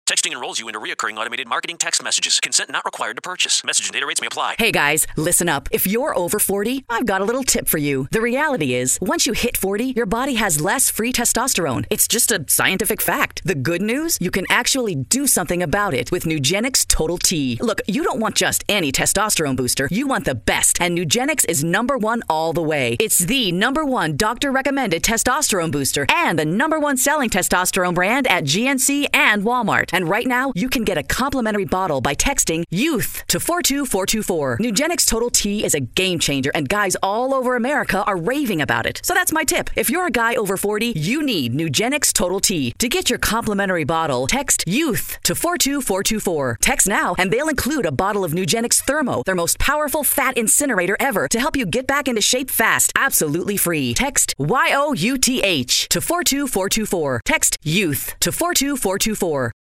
Texting enrolls you into recurring automated marketing text messages. Consent not required to purchase. Message and data rates may apply. Hey guys, listen up. If you're over 40, I've got a little tip for you. The reality is, once you hit 40, your body has less free testosterone. It's just a scientific fact. The good news? You can actually do something about it with Nugenix Total T. Look, you don't want just any testosterone booster. You want the best, and Nugenix is #1 all the way. It's the #1 doctor-recommended testosterone booster and the #1 selling testosterone brand at GNC and Walmart. And right now, you can get a complimentary bottle by texting YOUTH to 42424. Nugenix Total T is a game changer, and guys all over America are raving about it. So that's my tip. If you're a guy over 40, you need Nugenix Total T. To get your complimentary bottle, text YOUTH to 42424. Text now, and they'll include a bottle of Nugenix Thermo, their most powerful fat incinerator ever, to help you get back into shape fast, absolutely free. Text YOUTH to 42424. Text YOUTH to 42424.